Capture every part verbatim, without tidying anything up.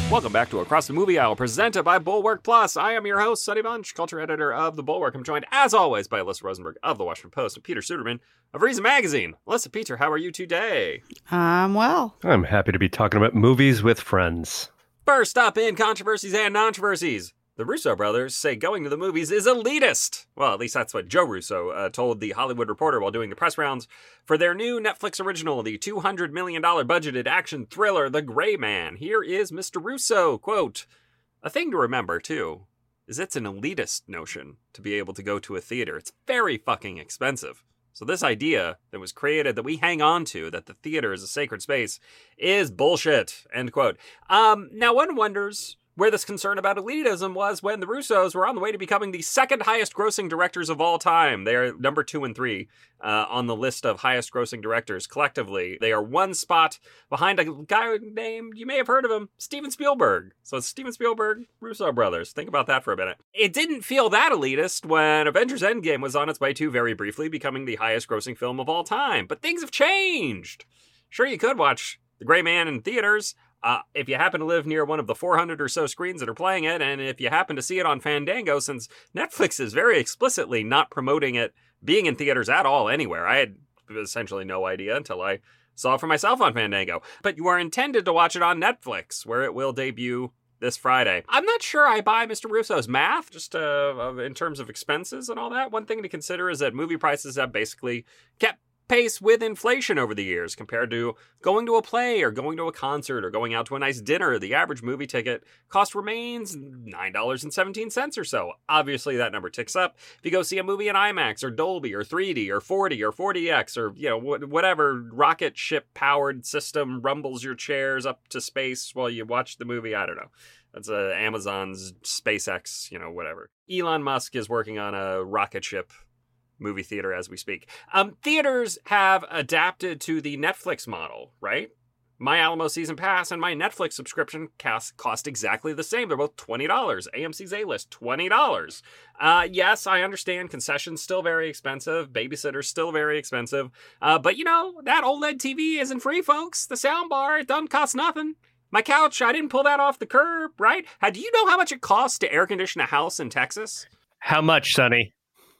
Welcome back to Across the Movie Aisle, presented by Bulwark Plus. I am your host, Sonny Bunch, culture editor of The Bulwark. I'm joined, as always, by Alyssa Rosenberg of The Washington Post and Peter Suderman of Reason Magazine. Alyssa, Peter, how are you today? I'm well. I'm happy to be talking about movies with friends. First up in controversies and controversies. The Russo brothers say going to the movies is elitist. Well, at least that's what Joe Russo uh, told The Hollywood Reporter while doing the press rounds for their new Netflix original, the two hundred million dollars budgeted action thriller, The Gray Man. Here is Mister Russo, quote, "A thing to remember, too, is it's an elitist notion to be able to go to a theater. It's very fucking expensive. So this idea that was created that we hang on to, that the theater is a sacred space, is bullshit," end quote. Um, now one wonders where this concern about elitism was when the Russos were on the way to becoming the second highest grossing directors of all time. They are number two and three uh, on the list of highest grossing directors collectively. They are one spot behind a guy named, you may have heard of him, Steven Spielberg. So it's Steven Spielberg, Russo brothers. Think about that for a minute. It didn't feel that elitist when Avengers Endgame was on its way to, very briefly, becoming the highest grossing film of all time. But things have changed. Sure, you could watch The Gray Man in theaters, Uh, if you happen to live near one of the four hundred or so screens that are playing it, and if you happen to see it on Fandango, since Netflix is very explicitly not promoting it being in theaters at all anywhere. I had essentially no idea until I saw it for myself on Fandango. But you are intended to watch it on Netflix, where it will debut this Friday. I'm not sure I buy Mister Russo's math, just uh, in terms of expenses and all that. One thing to consider is that movie prices have basically kept pace with inflation over the years compared to going to a play or going to a concert or going out to a nice dinner. The average movie ticket cost remains nine dollars and seventeen cents or so. Obviously, that number ticks up if you go see a movie in IMAX or Dolby or three D or forty or forty X or, you know, whatever rocket ship powered system rumbles your chairs up to space while you watch the movie. I don't know. That's uh, Amazon's SpaceX, you know, whatever. Elon Musk is working on a rocket ship movie theater as we speak. Um, theaters have adapted to the Netflix model, right? My Alamo season pass and my Netflix subscription cost, cost exactly the same. They're both twenty dollars. A M C's A-List, twenty dollars. Uh, yes, I understand concessions still very expensive. Babysitters still very expensive. Uh, but you know, that OLED T V isn't free, folks. The soundbar, it doesn't cost nothing. My couch, I didn't pull that off the curb, right? How, do you know how much it costs to air condition a house in Texas? How much, Sonny?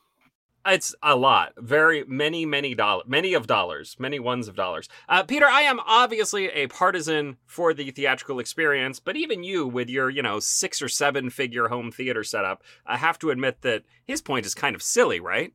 It's a lot. Very many, many dollars. Many of dollars. Many ones of dollars. Uh, Peter, I am obviously a partisan for the theatrical experience, but even you, with your, you know, six or seven figure home theater setup, I have to admit that his point is kind of silly, right?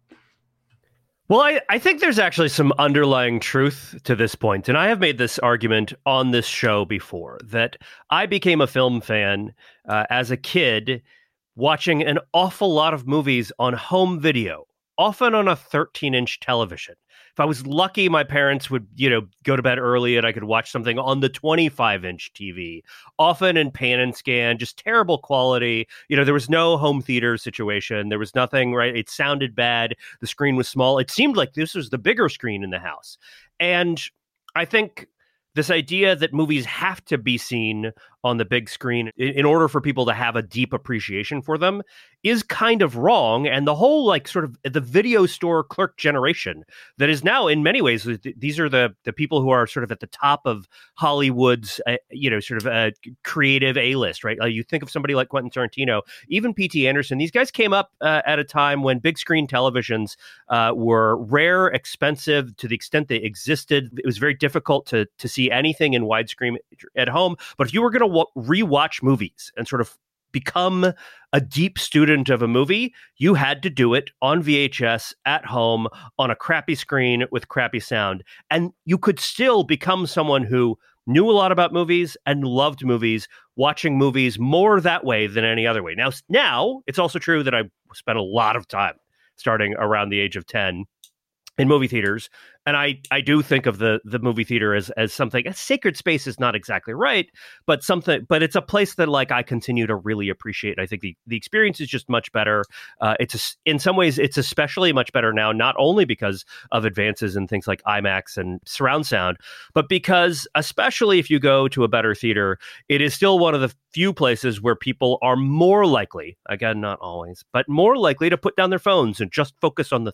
Well, I, I think there's actually some underlying truth to this point, and I have made this argument on this show before, that I became a film fan uh, as a kid watching an awful lot of movies on home video, often on a thirteen inch television. If I was lucky, my parents would, you know, go to bed early and I could watch something on the twenty-five inch T V, often in pan and scan, just terrible quality. You know, there was no home theater situation. There was nothing, right? It sounded bad. The screen was small. It seemed like this was the bigger screen in the house. And I think this idea that movies have to be seen on the big screen in, in order for people to have a deep appreciation for them is kind of wrong. And the whole, like, sort of the video store clerk generation that is now, in many ways, th- these are the the people who are sort of at the top of Hollywood's, uh, you know, sort of a creative A-list, right? Uh, you think of somebody like Quentin Tarantino, even P T Anderson. These guys came up uh, at a time when big screen televisions uh, were rare, expensive, to the extent they existed. It was very difficult to to see anything in widescreen at home. But if you were going to w- rewatch movies and sort of become a deep student of a movie, you had to do it on V H S at home on a crappy screen with crappy sound. And you could still become someone who knew a lot about movies and loved movies, watching movies more that way than any other way. Now, now it's also true that I spent a lot of time starting around the age of ten in movie theaters. And I, I do think of the the movie theater as as something, a sacred space is not exactly right, but something, but it's a place that, like, I continue to really appreciate. I think the, the experience is just much better. Uh, it's a, in some ways, it's especially much better now, not only because of advances in things like IMAX and surround sound, but because, especially if you go to a better theater, it is still one of the few places where people are more likely, again, not always, but more likely to put down their phones and just focus on the thing.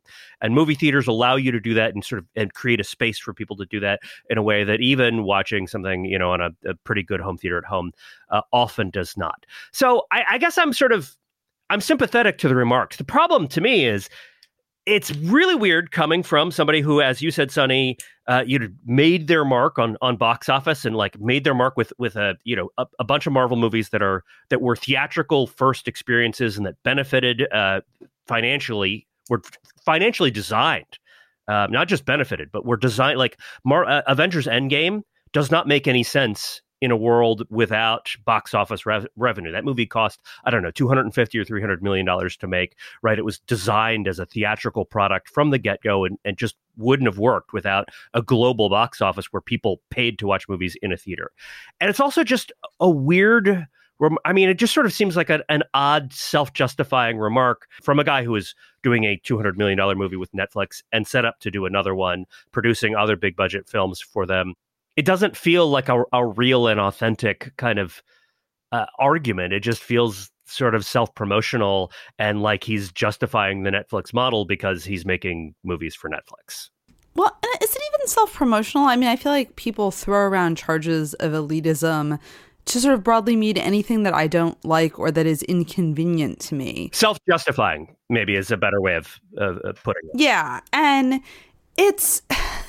And movie theaters allow you to do that and sort of and create a space for people to do that in a way that even watching something, you know, on a, a pretty good home theater at home uh, often does not. So I, I guess I'm sort of, I'm sympathetic to the remarks. The problem to me is it's really weird coming from somebody who, as you said, Sonny, uh, you know, made their mark on on box office and like made their mark with with a you know a, a bunch of Marvel movies that are that were theatrical first experiences and that benefited uh, financially, were financially designed, uh, not just benefited, but were designed like Mar- uh, Avengers Endgame does not make any sense in a world without box office rev- revenue. That movie cost, I don't know, two hundred fifty or three hundred million dollars to make, right? It was designed as a theatrical product from the get-go and, and just wouldn't have worked without a global box office where people paid to watch movies in a theater. And it's also just a weird, I mean, it just sort of seems like a, an odd self-justifying remark from a guy who is doing a two hundred million dollars movie with Netflix and set up to do another one, producing other big budget films for them. It doesn't feel like a, a real and authentic kind of uh, argument. It just feels sort of self-promotional and like he's justifying the Netflix model because he's making movies for Netflix. Well, is it even self-promotional? I mean, I feel like people throw around charges of elitism to sort of broadly mean anything that I don't like or that is inconvenient to me. Self-justifying, maybe, is a better way of, of, of putting it. Yeah, and it's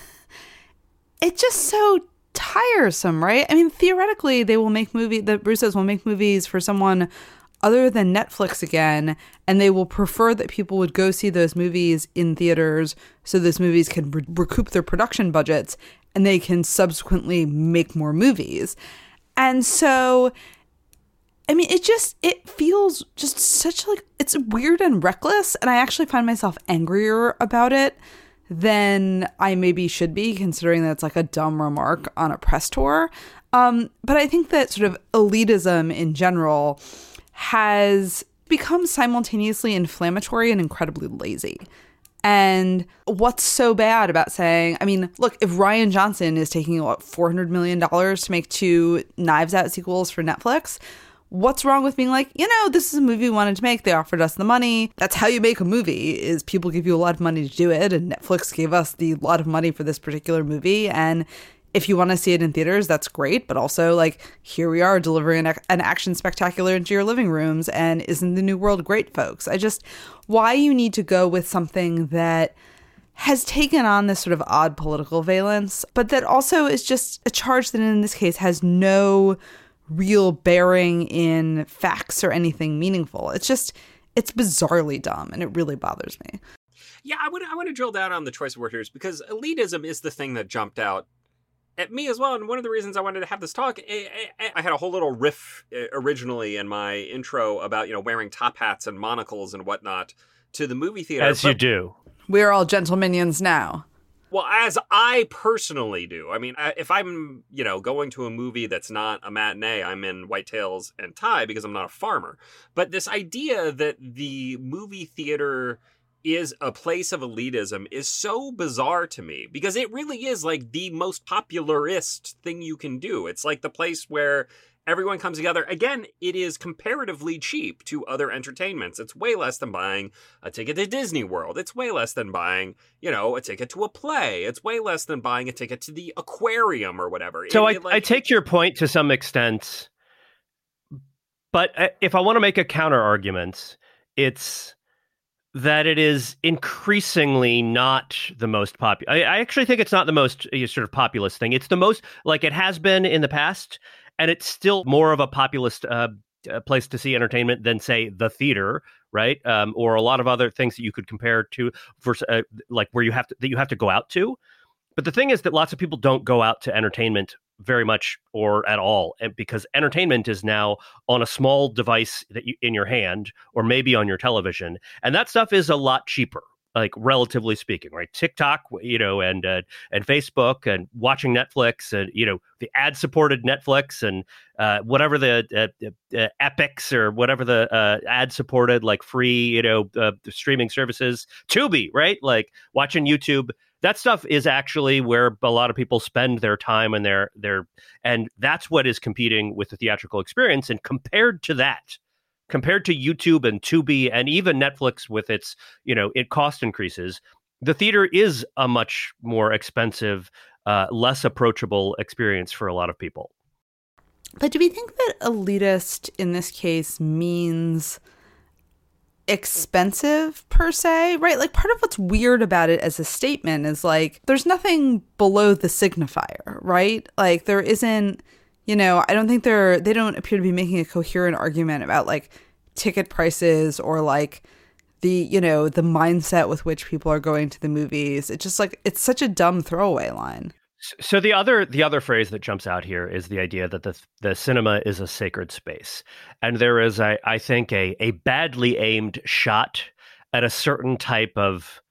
it's just so tiresome, right? I mean, theoretically, they will make movie. The Russos will make movies for someone other than Netflix again, and they will prefer that people would go see those movies in theaters so those movies can re- recoup their production budgets and they can subsequently make more movies. And so, I mean, it just, it feels just such like, it's weird and reckless, and I actually find myself angrier about it than I maybe should be, considering that it's like a dumb remark on a press tour. Um, but I think that sort of elitism in general has become simultaneously inflammatory and incredibly lazy. And what's so bad about saying, I mean, look, if Rian Johnson is taking, what, four hundred million dollars to make two Knives Out sequels for Netflix, what's wrong with being like, you know, this is a movie we wanted to make. They offered us the money. That's how you make a movie, is people give you a lot of money to do it. And Netflix gave us the lot of money for this particular movie. And if you want to see it in theaters, that's great. But also, like, here we are delivering an, an action spectacular into your living rooms. And isn't the new world great, folks? I just, why you need to go with something that has taken on this sort of odd political valence, but that also is just a charge that in this case has no real bearing in facts or anything meaningful. It's just, it's bizarrely dumb, and it really bothers me. Yeah, I would I want to drill down on the choice of word here, because elitism is the thing that jumped out at me as well. And one of the reasons I wanted to have this talk, I, I, I had a whole little riff originally in my intro about, you know, wearing top hats and monocles and whatnot to the movie theater. As you do. We're all gentlemanions now. Well, as I personally do. I mean, if I'm, you know, going to a movie that's not a matinee, I'm in whitetails and tie because I'm not a farmer. But this idea that the movie theater is a place of elitism is so bizarre to me, because it really is like the most popularist thing you can do. It's like the place where everyone comes together. Again, it is comparatively cheap to other entertainments. It's way less than buying a ticket to Disney World. It's way less than buying, you know, a ticket to a play. It's way less than buying a ticket to the aquarium or whatever. So it, I, it, like, I take your point to some extent, but if I want to make a counter argument, it's that it is increasingly not the most popular. I, I actually think it's not the most uh, sort of populist thing. It's the most, like it has been in the past, and it's still more of a populist uh, place to see entertainment than, say, the theater, right? Um, or a lot of other things that you could compare to, for, uh, like where you have to that you have to go out to. But the thing is that lots of people don't go out to entertainment very much or at all, because entertainment is now on a small device that you, in your hand, or maybe on your television, and that stuff is a lot cheaper, like relatively speaking, right? TikTok, you know, and uh, and Facebook, and watching Netflix, and you know, the ad-supported Netflix, and uh, whatever the uh, uh, Epics or whatever the uh, ad-supported, like free, you know, uh, streaming services, Tubi, right? Like watching YouTube. That stuff is actually where a lot of people spend their time and their their, and that's what is competing with the theatrical experience. And compared to that, compared to YouTube and Tubi and even Netflix with its, you know, it cost increases, the theater is a much more expensive, uh, less approachable experience for a lot of people. But do we think that elitist in this case means expensive per se, right? Like, part of what's weird about it as a statement is like, there's nothing below the signifier, right? Like, there isn't, you know, I don't think they're, they don't appear to be making a coherent argument about like ticket prices or like the, you know, the mindset with which people are going to the movies. It's just like, it's such a dumb throwaway line. So the other the other phrase that jumps out here is the idea that the the cinema is a sacred space, and there is, I, I think, a a badly aimed shot at a certain type of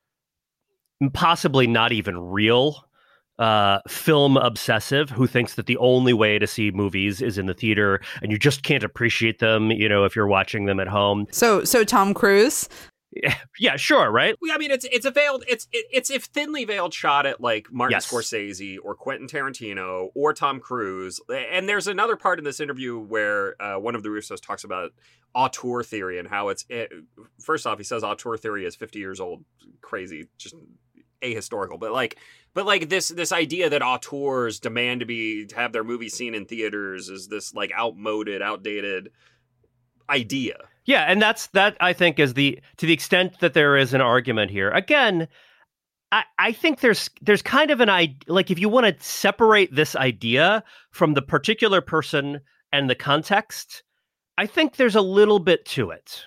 possibly not even real uh, film obsessive who thinks that the only way to see movies is in the theater, and you just can't appreciate them, you know, if you're watching them at home. So so Tom Cruise. Yeah, sure, right? I mean, it's it's a veiled, it's it, it's a thinly veiled shot at like Martin Yes. Scorsese or Quentin Tarantino or Tom Cruise. And there's another part in this interview where uh, one of the Russos talks about auteur theory and how it's it, first off, he says auteur theory is fifty years old, crazy, just ahistorical. But like, but like this this idea that auteurs demand to be to have their movie seen in theaters is this like outmoded, outdated idea. Yeah, and that's that I think is the to the extent that there is an argument here. Again, I, I think there's there's kind of an idea, like if you want to separate this idea from the particular person and the context, I think there's a little bit to it.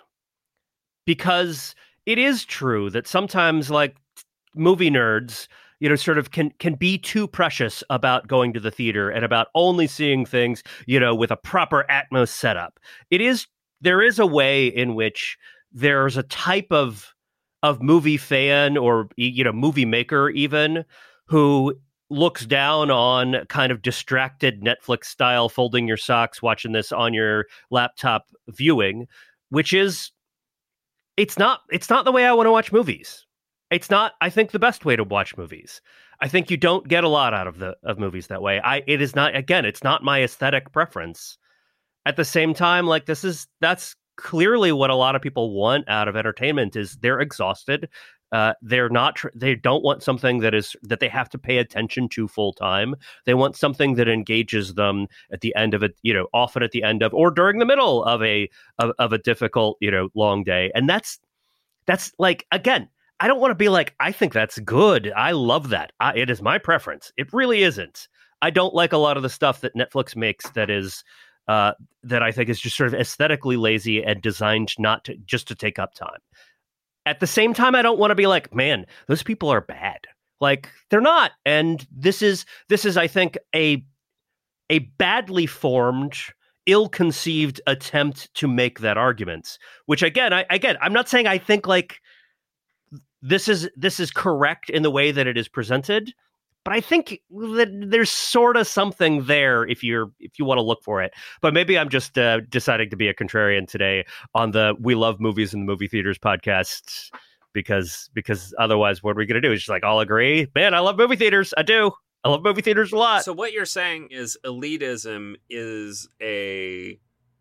Because it is true that sometimes like movie nerds, you know, sort of can can be too precious about going to the theater and about only seeing things, you know, with a proper Atmos setup. It is There is a way in which there's a type of of movie fan or, you know, movie maker even who looks down on kind of distracted Netflix style folding your socks, watching this on your laptop viewing, which is it's not it's not the way I want to watch movies. It's not, I think, the best way to watch movies. I think you don't get a lot out of the of movies that way. I it is not, again, it's not my aesthetic preference. At the same time, like this is that's clearly what a lot of people want out of entertainment is they're exhausted. Uh, they're not tr- they don't want something that is that they have to pay attention to full time. They want something that engages them at the end of it, you know, often at the end of or during the middle of a of, of a difficult, you know, long day. And that's that's like, again, I don't want to be like, I think that's good. I love that. I, it is my preference. It really isn't. I don't like a lot of the stuff that Netflix makes that is Uh, that I think is just sort of aesthetically lazy and designed not to just to take up time. At the same time, I don't want to be like, man, those people are bad. Like they're not. And this is this is, I think, a a badly formed, ill-conceived attempt to make that argument. Which again, I again, I'm not saying I think like this is this is correct in the way that it is presented. But I think that there's sort of something there if you're if you want to look for it. But maybe I'm just uh, deciding to be a contrarian today on the We Love Movies in the Movie Theaters podcast because because otherwise, what are we going to do? It's just like, I'll agree. Man, I love movie theaters. I do. I love movie theaters a lot. So what you're saying is elitism is a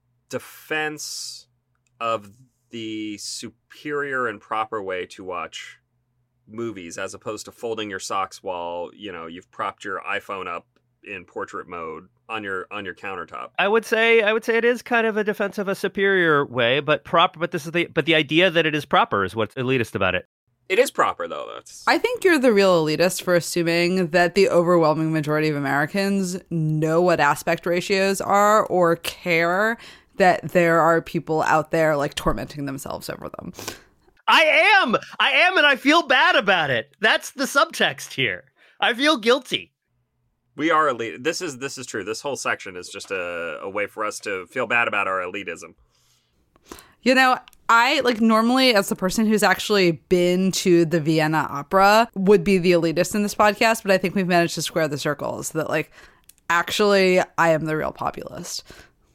defense of the superior and proper way to watch movies as opposed to folding your socks while, you know, you've propped your iPhone up in portrait mode on your on your countertop. I would say I would say it is kind of a defense of a superior way, but proper but this is the but the idea that it is proper is what's elitist about it. It is proper though. That's I think you're the real elitist for assuming that the overwhelming majority of Americans know what aspect ratios are or care that there are people out there like tormenting themselves over them. I am. I am, and I feel bad about it. That's the subtext here. I feel guilty. We are elite. This is this is true. This whole section is just a, a way for us to feel bad about our elitism. You know, I, like, normally as the person who's actually been to the Vienna Opera would be the elitist in this podcast, but I think we've managed to square the circles that, like, actually I am the real populist.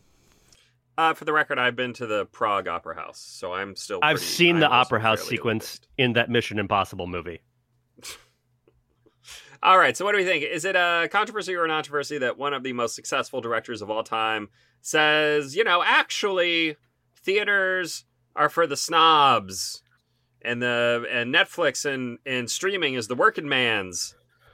Uh, for the record, I've been to the Prague Opera House, so I'm still I've pretty, seen I'm the also Opera House fairly sequence elitist. in that Mission Impossible movie. All right, so what do we think? Is it a controversy or a controversy that one of the most successful directors of all time says, you know, actually, theaters are for the snobs, and the and Netflix and, and streaming is the working man's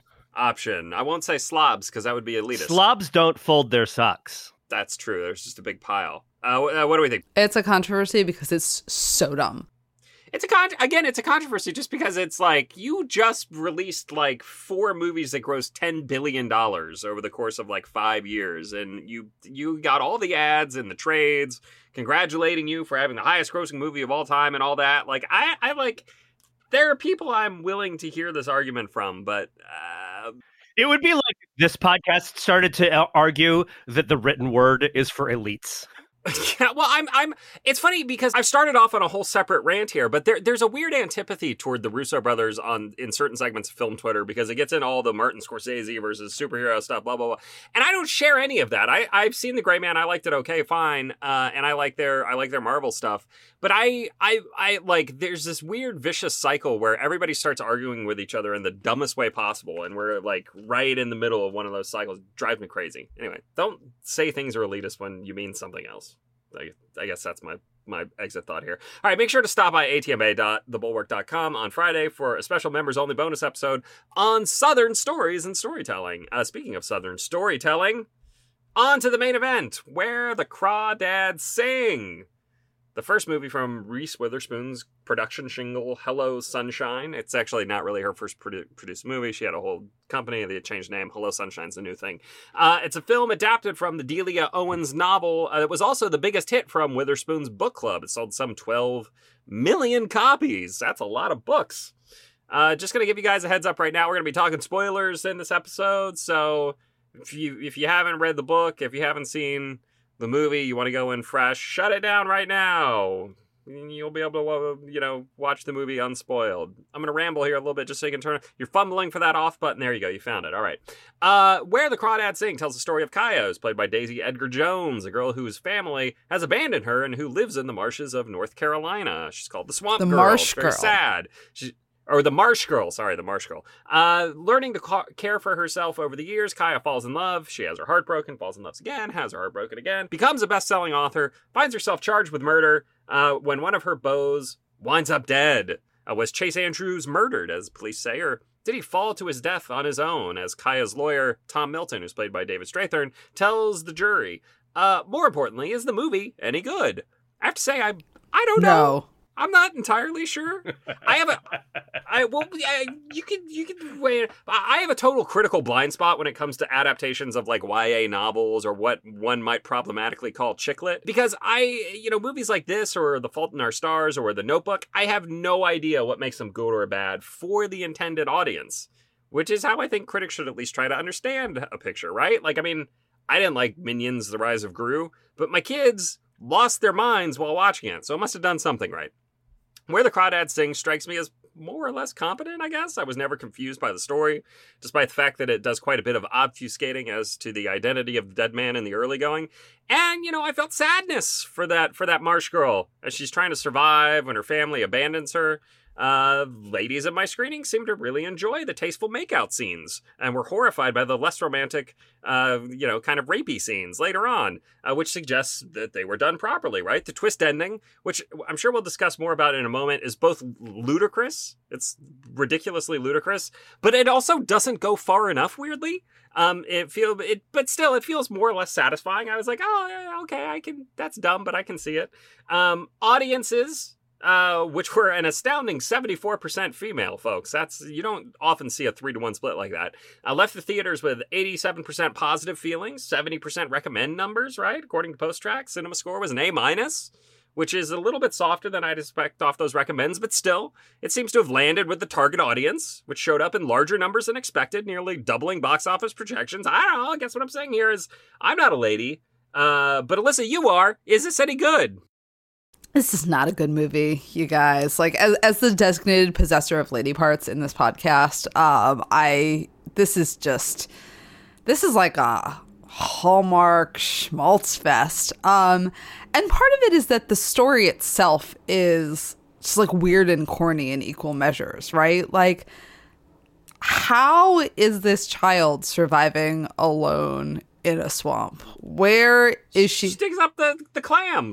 option. I won't say slobs because that would be elitist. Slobs don't fold their socks. That's true. There's just a big pile. Uh, what do we think? It's a controversy because it's so dumb. It's a con- again, it's a controversy just because it's like you just released like four movies that grossed ten billion dollars over the course of like five years, and you you got all the ads and the trades congratulating you for having the highest grossing movie of all time and all that. Like I, I like there are people I'm willing to hear this argument from, but uh, it would be like this podcast started to argue that the written word is for elites. Yeah, well, I'm, I'm, it's funny because I've started off on a whole separate rant here, but there, there's a weird antipathy toward the Russo brothers on, in certain segments of film Twitter because it gets into all the Martin Scorsese versus superhero stuff, blah, blah, blah. And I don't share any of that. I, I've seen The Gray Man. I liked it okay, fine. Uh, and I like their, I like their Marvel stuff. But I, I, I like, there's this weird vicious cycle where everybody starts arguing with each other in the dumbest way possible. And we're like right in the middle of one of those cycles. It drives me crazy. Anyway, don't say things are elitist when you mean something else. I, I guess that's my, my exit thought here. All right, make sure to stop by A T M A dot the bulwark dot com on Friday for a special members-only bonus episode on Southern stories and storytelling. Uh, speaking of Southern storytelling, on to the main event, Where the Crawdads Sing. The first movie from Reese Witherspoon's production shingle, Hello Sunshine. It's actually not really her first produ- produced movie. She had a whole company. They changed name. Hello Sunshine's a new thing. Uh, it's a film adapted from the Delia Owens novel. Uh, it was also the biggest hit from Witherspoon's book club. It sold some twelve million copies. That's a lot of books. Uh, just going to give you guys a heads up right now. We're going to be talking spoilers in this episode. So if you if you haven't read the book, if you haven't seen the movie, you want to go in fresh, shut it down right now. You'll be able to, you know, watch the movie unspoiled. I'm going to ramble here a little bit just so you can turn. You're fumbling for that off button. There you go. You found it. All right. Uh, Where the Crawdads Sing tells the story of Kaya, who's played by Daisy Edgar Jones, a girl whose family has abandoned her and who lives in the marshes of North Carolina. She's called the Swamp the Girl. Marsh It's very Girl. sad. She's Or the Marsh Girl, sorry, the Marsh Girl. Uh, learning to ca- care for herself over the years, Kaya falls in love. She has her heart broken, falls in love again, has her heart broken again, becomes a best-selling author, finds herself charged with murder uh, when one of her beaux winds up dead. Uh, was Chase Andrews murdered, as police say, or did he fall to his death on his own, as Kaya's lawyer, Tom Milton, who's played by David Strathairn, tells the jury? Uh, more importantly, is the movie any good? I have to say, I I don't know. No. I'm not entirely sure. I have a, I well, I, you can you can wait. I have a total critical blind spot when it comes to adaptations of like Y A novels or what one might problematically call chick lit, because I, you know, movies like this or The Fault in Our Stars or The Notebook, I have no idea what makes them good or bad for the intended audience, which is how I think critics should at least try to understand a picture, right? Like, I mean, I didn't like Minions: The Rise of Gru, but my kids lost their minds while watching it, so it must have done something right. Where the Crawdads Sing strikes me as more or less competent, I guess. I was never confused by the story, despite the fact that it does quite a bit of obfuscating as to the identity of the dead man in the early going. And, you know, I felt sadness for that for that Marsh Girl as she's trying to survive when her family abandons her. Uh, ladies at my screening seemed to really enjoy the tasteful makeout scenes and were horrified by the less romantic, uh, you know, kind of rapey scenes later on, uh, which suggests that they were done properly, right? The twist ending, which I'm sure we'll discuss more about in a moment, is both ludicrous. It's ridiculously ludicrous, but it also doesn't go far enough, weirdly. Um, it feel it, but still, it feels more or less satisfying. I was like, oh, yeah, okay, I can, that's dumb, but I can see it. Um, audiences, Uh, which were an astounding seventy-four percent female, folks. That's, you don't often see a three to one split like that. I uh, left the theaters with eighty-seven percent positive feelings, seventy percent recommend numbers, right? According to PostTrack, Cinema Score was an A minus, which is a little bit softer than I'd expect off those recommends, but still, it seems to have landed with the target audience, which showed up in larger numbers than expected, nearly doubling box office projections. I don't know, I guess what I'm saying here is, I'm not a lady, uh, but Alyssa, you are. Is this any good? This is not a good movie, you guys. Like, as as the designated possessor of lady parts in this podcast, um, I this is just this is like a Hallmark schmaltz fest. Um, and part of it is that the story itself is just like weird and corny in equal measures, right? Like, how is this child surviving alone in a swamp? Where is she? She digs up the, the clams.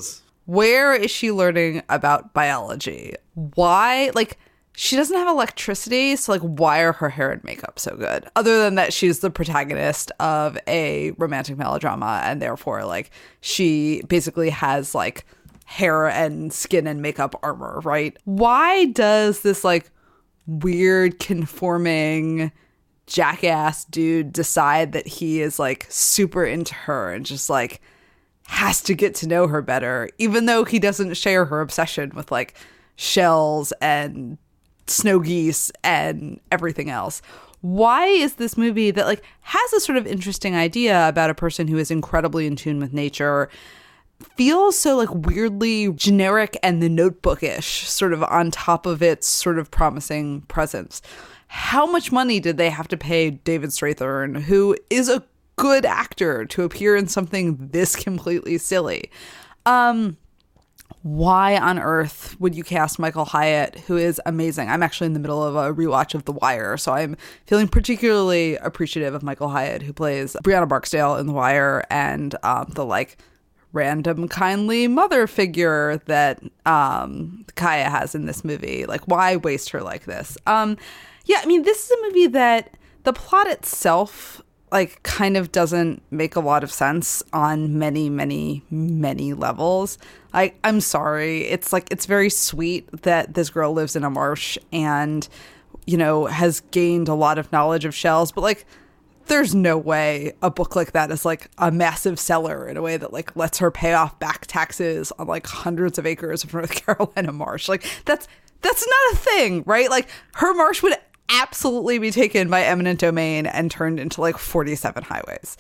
Where is she learning about biology? Why? Like, she doesn't have electricity, so like, why are her hair and makeup so good? Other than that, she's the protagonist of a romantic melodrama, and therefore, like, she basically has like hair and skin and makeup armor, right? Why does this like weird conforming jackass dude decide that he is like super into her and just like has to get to know her better, even though he doesn't share her obsession with like shells and snow geese and everything else? Why is this movie that like has a sort of interesting idea about a person who is incredibly in tune with nature feels so like weirdly generic and the Notebookish sort of on top of its sort of promising presence? How much money did they have to pay David Strathairn, who is a good actor, to appear in something this completely silly? Um, why on earth would you cast Michael Hyatt, who is amazing? I'm actually in the middle of a rewatch of The Wire, so I'm feeling particularly appreciative of Michael Hyatt, who plays Brianna Barksdale in The Wire, and um, the like random kindly mother figure that um, Kaya has in this movie. Like, why waste her like this? Um, yeah, I mean, this is a movie that the plot itself like kind of doesn't make a lot of sense on many, many, many levels. I, I'm sorry. It's like, it's very sweet that this girl lives in a marsh and, you know, has gained a lot of knowledge of shells, but like, there's no way a book like that is like a massive seller in a way that like lets her pay off back taxes on like hundreds of acres of North Carolina marsh. Like that's, that's not a thing, right? Like her marsh would absolutely be taken by eminent domain and turned into like forty-seven highways.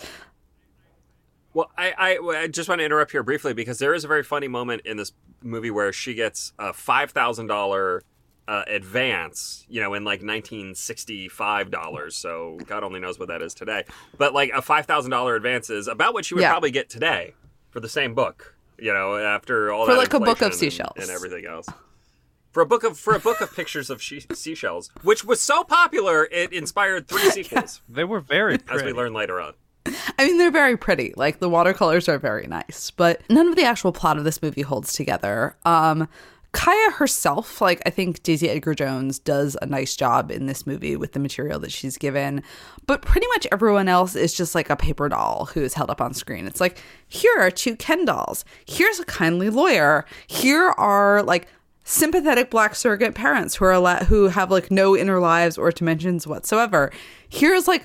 Well, I, I, I just want to interrupt here briefly because there is a very funny moment in this movie where she gets a five thousand dollars uh, advance, you know, in like nineteen sixty-five dollars. So God only knows what that is today. But like a five thousand dollars advance is about what you would yeah. probably get today for the same book, you know, after all for that like a book of and, seashells and everything else. For a book of for a book of pictures of she- seashells, which was so popular, it inspired three sequels. They were very pretty. As we learn later on. I mean, they're very pretty. Like, the watercolors are very nice, but none of the actual plot of this movie holds together. Um, Kaya herself, like, I think Daisy Edgar Jones does a nice job in this movie with the material that she's given, but pretty much everyone else is just like a paper doll who is held up on screen. It's like, here are two Ken dolls. Here's a kindly lawyer. Here are, like, sympathetic black surrogate parents who are la- who have like no inner lives or dimensions whatsoever. Here's like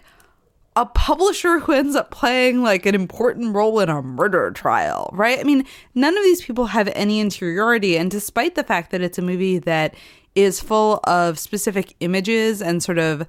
a publisher who ends up playing like an important role in a murder trial, right? I mean, none of these people have any interiority, and despite the fact that it's a movie that is full of specific images and sort of,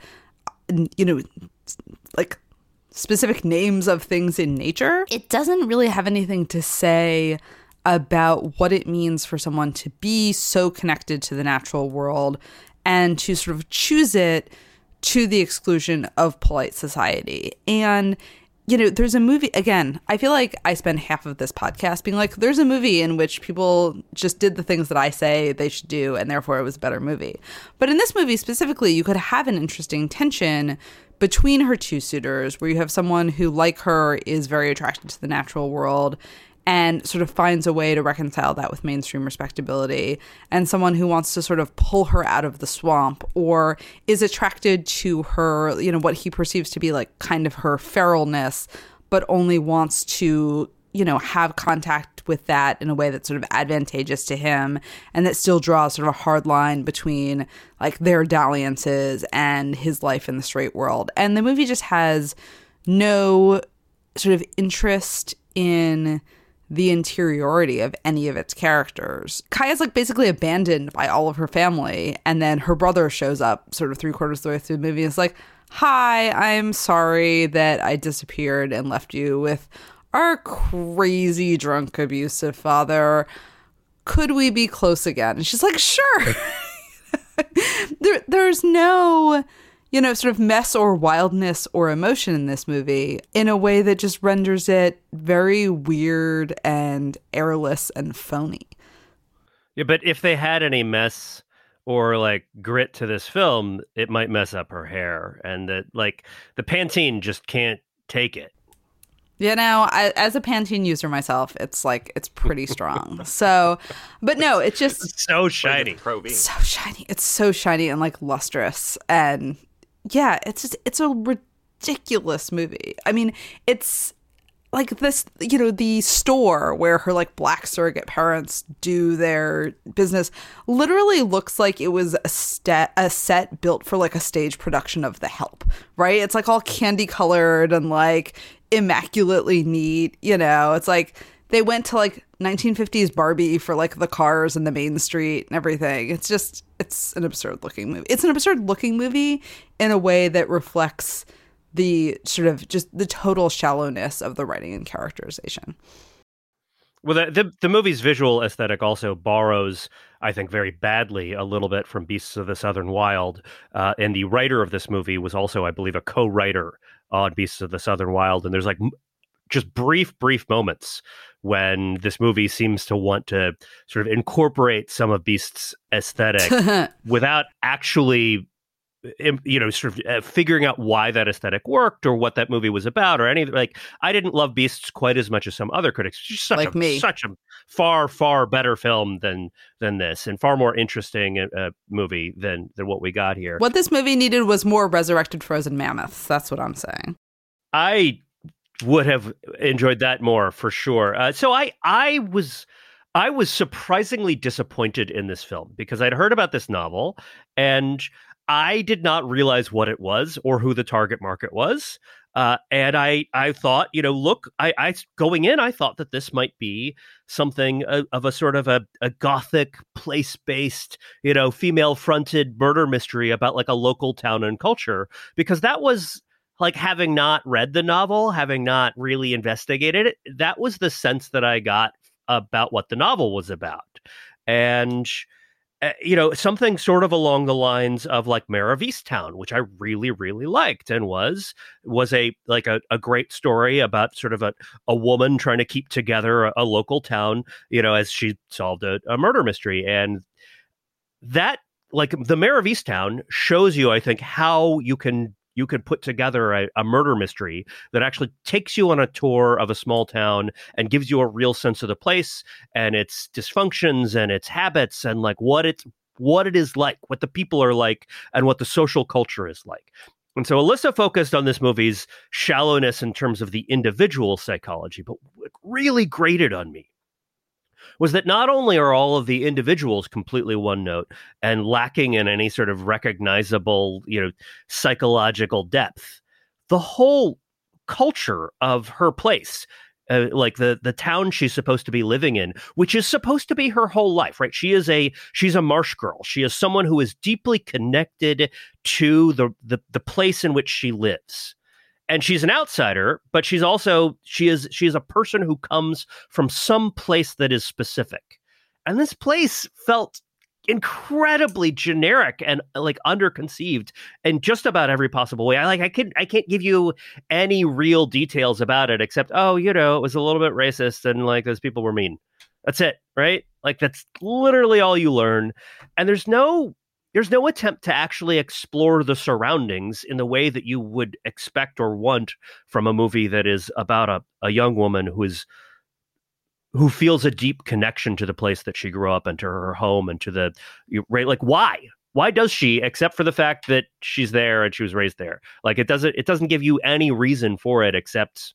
you know, like specific names of things in nature, it doesn't really have anything to say about what it means for someone to be so connected to the natural world and to sort of choose it to the exclusion of polite society. And, you know, there's a movie, again, I feel like I spend half of this podcast being like, there's a movie in which people just did the things that I say they should do, and therefore it was a better movie. But in this movie specifically, you could have an interesting tension between her two suitors, where you have someone who, like her, is very attracted to the natural world and sort of finds a way to reconcile that with mainstream respectability, and someone who wants to sort of pull her out of the swamp or is attracted to her, you know, what he perceives to be like kind of her feralness, but only wants to, you know, have contact with that in a way that's sort of advantageous to him, and that still draws sort of a hard line between like their dalliances and his life in the straight world. And the movie just has no sort of interest in the interiority of any of its characters. Kaya's like basically abandoned by all of her family, and then her brother shows up sort of three quarters of the way through the movie and is like, hi, I'm sorry that I disappeared and left you with our crazy drunk abusive father. Could we be close again? And she's like, sure. there, there's no, you know, sort of mess or wildness or emotion in this movie in a way that just renders it very weird and airless and phony. Yeah, but if they had any mess or like grit to this film, it might mess up her hair, and that like the Pantene just can't take it. You know, I, as a Pantene user myself, it's like, it's pretty strong. So, but no, it's just It's so shiny. Pro V. so shiny. It's so shiny and like lustrous. And yeah, it's just, it's a ridiculous movie. I mean, it's like this, you know, the store where her like black surrogate parents do their business literally looks like it was a, sta- a set built for like a stage production of The Help, right? It's like all candy colored and like immaculately neat, you know. It's like they went to like nineteen fifties Barbie for like the cars and the main street and everything. It's just, it's an absurd looking movie. It's an absurd looking movie in a way that reflects the sort of just the total shallowness of the writing and characterization. Well, the, the the movie's visual aesthetic also borrows, I think, very badly a little bit from Beasts of the Southern Wild. Uh, and the writer of this movie was also, I believe, a co-writer on Beasts of the Southern Wild. And there's like m- just brief, brief moments when this movie seems to want to sort of incorporate some of Beast's aesthetic without actually, you know, sort of uh, figuring out why that aesthetic worked or what that movie was about or anything. Like, I didn't love Beasts quite as much as some other critics. It's just such Like a me. such a far far better film than than this, and far more interesting uh, movie than than what we got here. What this movie needed was more resurrected frozen mammoths. That's what I'm saying. I would have enjoyed that more for sure. Uh, so I I was. I was surprisingly disappointed in this film because I'd heard about this novel and I did not realize what it was or who the target market was. Uh, and I, I thought, you know, look, I, I going in, I thought that this might be something uh, of a sort of a, a gothic, place-based, you know, female-fronted murder mystery about like a local town and culture, because that was like, having not read the novel, having not really investigated it, that was the sense that I got about what the novel was about. And Uh, you know, something sort of along the lines of like Mare of Easttown, which I really, really liked, and was was a like a, a great story about sort of a, a woman trying to keep together a, a local town, you know, as she solved a, a murder mystery. And that, like, the Mare of Easttown shows you, I think, how you can you can put together a, a murder mystery that actually takes you on a tour of a small town and gives you a real sense of the place and its dysfunctions and its habits and like what it's what it is like, what the people are like, and what the social culture is like. And so Alyssa focused on this movie's shallowness in terms of the individual psychology, but what really grated on me was that not only are all of the individuals completely one note and lacking in any sort of recognizable, you know, psychological depth, the whole culture of her place, uh, like the the town she's supposed to be living in, which is supposed to be her whole life, right? She is a she's a marsh girl. She is someone who is deeply connected to the the, the place in which she lives. And she's an outsider, but she's also, she is, she is a person who comes from some place that is specific. And this place felt incredibly generic and like underconceived in just about every possible way. I like, I can't, I can't give you any real details about it except, oh, you know, it was a little bit racist and like those people were mean. That's it, right? Like that's literally all you learn. And there's no, There's no attempt to actually explore the surroundings in the way that you would expect or want from a movie that is about a, a young woman who is who feels a deep connection to the place that she grew up and to her home and to the right. Like, why? Why does she? Except for the fact that she's there and she was raised there. Like, it doesn't it doesn't give you any reason for it except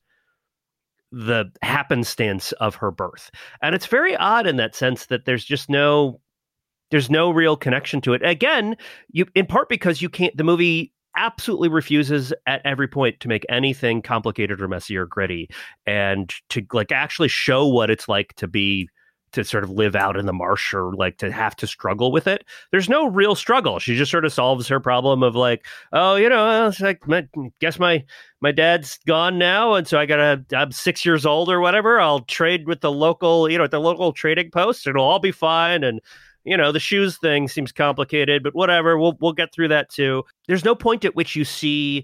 the happenstance of her birth. And it's very odd in that sense that there's just no. There's no real connection to it. Again, you in part because you can't. The movie absolutely refuses at every point to make anything complicated or messy or gritty, and to like actually show what it's like to be to sort of live out in the marsh or like to have to struggle with it. There's no real struggle. She just sort of solves her problem of like, oh, you know, it's like, my, guess my my dad's gone now, and so I gotta. I'm six years old or whatever. I'll trade with the local, you know, at the local trading post. It'll all be fine. And you know, the shoes thing seems complicated, but whatever, we'll we'll get through that too. There's no point at which you see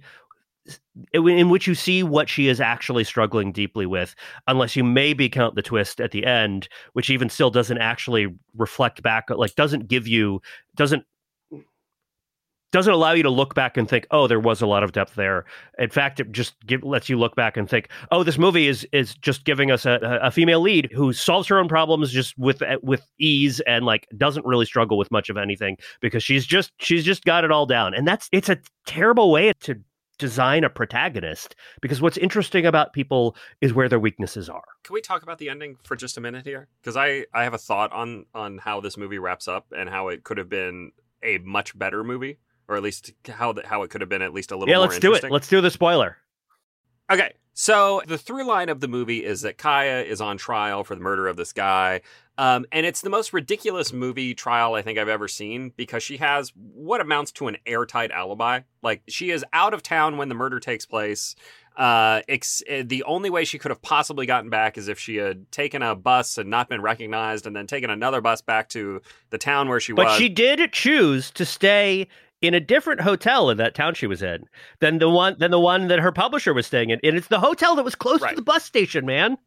in which you see what she is actually struggling deeply with, unless you maybe count the twist at the end, which even still doesn't actually reflect back, like doesn't give you, doesn't doesn't allow you to look back and think, oh, there was a lot of depth there. In fact, it just give, lets you look back and think, oh, this movie is is just giving us a, a female lead who solves her own problems just with with ease and like doesn't really struggle with much of anything because she's just she's just got it all down. And that's it's a terrible way to design a protagonist, because what's interesting about people is where their weaknesses are. Can we talk about the ending for just a minute here? Because I, I have a thought on on how this movie wraps up and how it could have been a much better movie, or at least how the, how it could have been at least a little yeah, more let's do it. Let's do the spoiler. Okay, so the through line of the movie is that Kaya is on trial for the murder of this guy. Um, and it's the most ridiculous movie trial I think I've ever seen, because she has what amounts to an airtight alibi. Like, she is out of town when the murder takes place. Uh, ex- the only way she could have possibly gotten back is if she had taken a bus and not been recognized, and then taken another bus back to the town where she but was. But she did choose to stay in a different hotel in that town she was in than the one than the one that her publisher was staying in. And it's the hotel that was close right. to the bus station, man.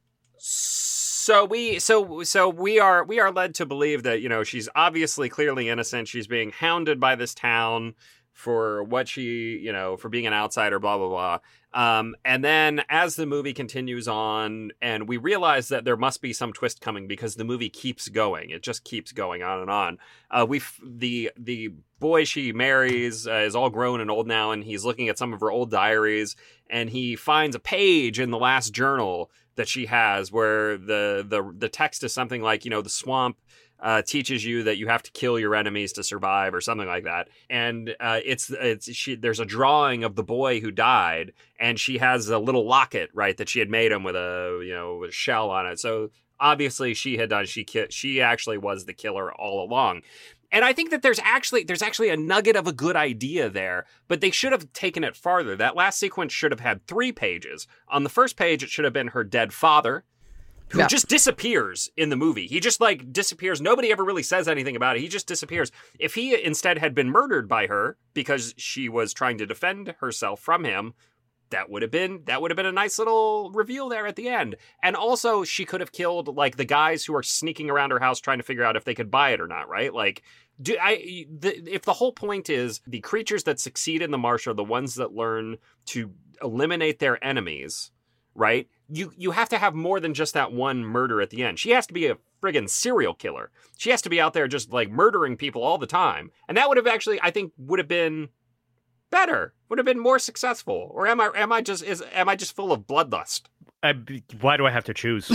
So we so so we are we are led to believe that, you know, she's obviously clearly innocent. She's being hounded by this town for what she, you know, for being an outsider, blah, blah, blah. Um, and then as the movie continues on, and we realize that there must be some twist coming because the movie keeps going. It just keeps going on and on. Uh, we the the boy she marries uh, is all grown and old now, and he's looking at some of her old diaries, and he finds a page in the last journal that she has where the the the text is something like, you know, the swamp Uh, teaches you that you have to kill your enemies to survive, or something like that. And uh, it's it's she. There's a drawing of the boy who died, and she has a little locket, right, that she had made him with a you know with a shell on it. So obviously she had done. She ki- she actually was the killer all along. And I think that there's actually there's actually a nugget of a good idea there, but they should have taken it farther. That last sequence should have had three pages. On the first page, it should have been her dead father, who yeah. just disappears in the movie. He just, like, disappears. Nobody ever really says anything about it. He just disappears. If he instead had been murdered by her because she was trying to defend herself from him, that would have been that would have been a nice little reveal there at the end. And also, she could have killed, like, the guys who are sneaking around her house trying to figure out if they could buy it or not, right? Like, do I the, if the whole point is the creatures that succeed in the marsh are the ones that learn to eliminate their enemies, right? You you have to have more than just that one murder at the end. She has to be a friggin' serial killer. She has to be out there just, like, murdering people all the time. And that would have actually, I think, would have been better. Would have been more successful. Or am I am I just is am I just full of bloodlust? I, why do I have to choose?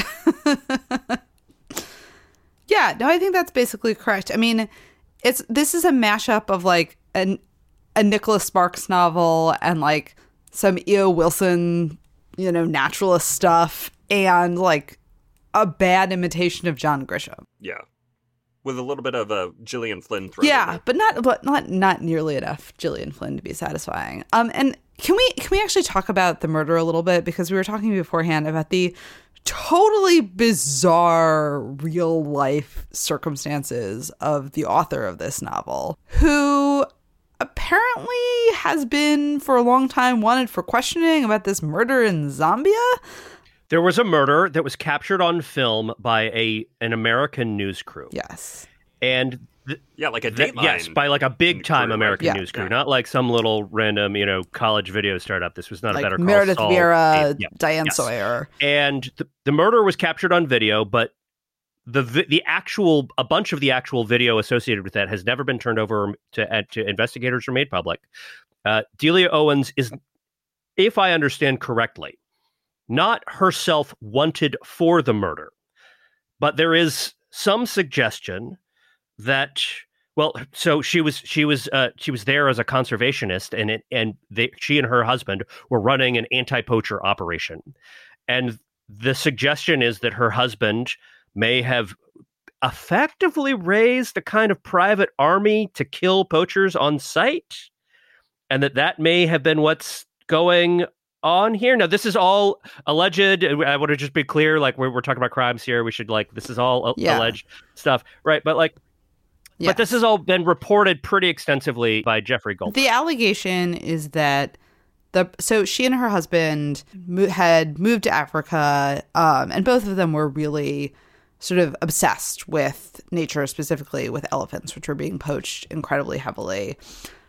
Yeah, no, I think that's basically correct. I mean, it's this is a mashup of, like, an, a Nicholas Sparks novel and, like, some E O. Wilson, you know, naturalist stuff, and, like, a bad imitation of John Grisham. Yeah. With a little bit of a Gillian Flynn throw. Yeah, but not but not not nearly enough Gillian Flynn to be satisfying. Um and can we can we actually talk about the murder a little bit, because we were talking beforehand about the totally bizarre real life circumstances of the author of this novel, who apparently has been for a long time wanted for questioning about this murder in Zambia. There was a murder that was captured on film by a an American news crew. Yes. And th- yeah, like a th- Dateline. Yes, by like a big time crew, American right? yeah. news crew, yeah. not like some little random, you know, college video startup. This was not Like a Better Call Meredith Saul. Vieira, Yeah. Diane Yes. Sawyer. And th- the murder was captured on video, but the vi- the actual a bunch of the actual video associated with that has never been turned over to uh, to investigators or made public. Uh, Delia Owens is, if I understand correctly, not herself wanted for the murder, but there is some suggestion that, well, so she was she was uh, she was there as a conservationist, and it and they, she and her husband were running an anti-poacher operation, and the suggestion is that her husband may have effectively raised a kind of private army to kill poachers on sight, and that that may have been what's going on here. Now, this is all alleged. I want to just be clear, like, we're, we're talking about crimes here. We should, like, this is all yeah. alleged stuff, right? But, like, yes. but this has all been reported pretty extensively by Jeffrey Goldberg. The allegation is that the so she and her husband mo- had moved to Africa, um, and both of them were really sort of obsessed with nature, specifically with elephants, which were being poached incredibly heavily.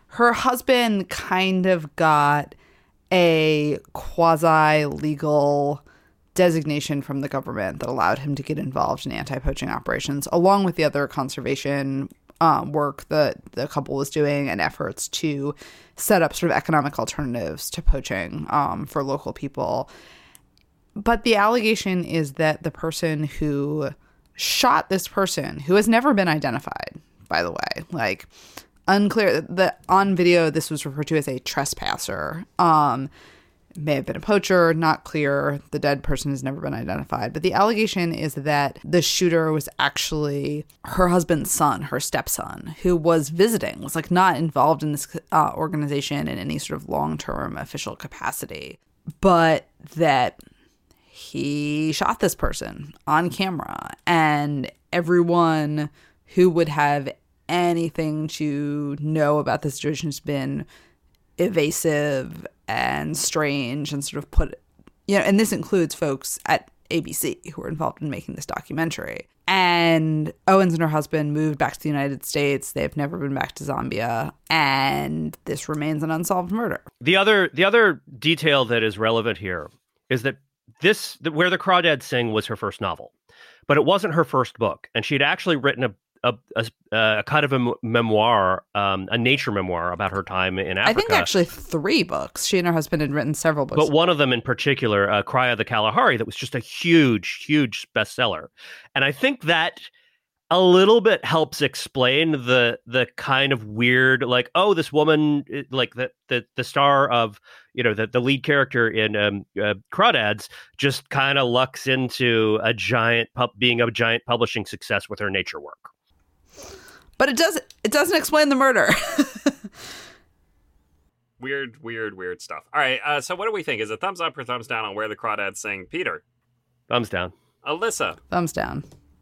her husband kind of got a quasi-legal designation from the government that allowed him to get involved in anti-poaching operations, along with the other conservation um, work that the couple was doing and efforts to set up sort of economic alternatives to poaching um, for local people. But the allegation is that the person who shot this person, who has never been identified, by the way, like unclear, that on video this was referred to as a trespasser, um, may have been a poacher, not clear. The dead person has never been identified. But the allegation is that the shooter was actually her husband's son, her stepson, who was visiting, was like not involved in this uh, organization in any sort of long-term official capacity, but that he shot this person on camera, and everyone who would have anything to know about the situation has been evasive and strange and sort of put, you know, and this includes folks at A B C who were involved in making this documentary. And Owens and her husband moved back to the United States. They've never been back to Zambia, and this remains an unsolved murder. The other, the other detail that is relevant here is that this, Where the Crawdads Sing, was her first novel, but it wasn't her first book, and she had actually written a A, a, a kind of a memoir, um, a nature memoir about her time in Africa. I think actually three books. She and her husband had written several books. But one of them in particular, uh, Cry of the Kalahari, that was just a huge, huge bestseller. And I think that a little bit helps explain the the kind of weird, like, oh, this woman, like the the, the star of, you know, the, the lead character in um, uh, Crawdads just kind of lucks into a giant, pu- being a giant publishing success with her nature work. But it doesn't it doesn't explain the murder. Weird, weird, weird stuff. All right, uh, so what do we think? Is it thumbs up or thumbs down on Where the Crawdads Sing? Peter? Thumbs down. Alyssa? Thumbs down.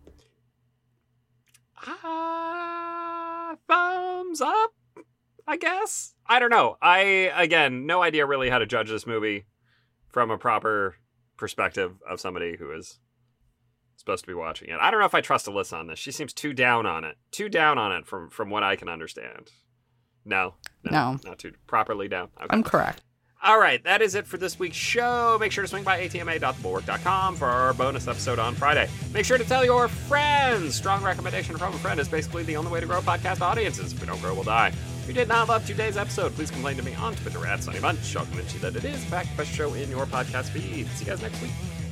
Uh, thumbs up, I guess? I don't know. I, again, no idea really how to judge this movie from a proper perspective of somebody who is supposed to be watching it. I don't know if I trust Alyssa on this. She seems too down on it. Too down on it from, from what I can understand. No, no, no. Not too properly down. Okay. I'm correct. All right, that is it for this week's show. Make sure to swing by A T M A dot the bulwark dot com for our bonus episode on Friday. Make sure to tell your friends. Strong recommendation from a friend is basically the only way to grow podcast audiences. If we don't grow, we'll die. If you did not love today's episode, please complain to me on Twitter at Sunny Bunch. I'll convince you that it is, in fact, the best show in your podcast feed. See you guys next week.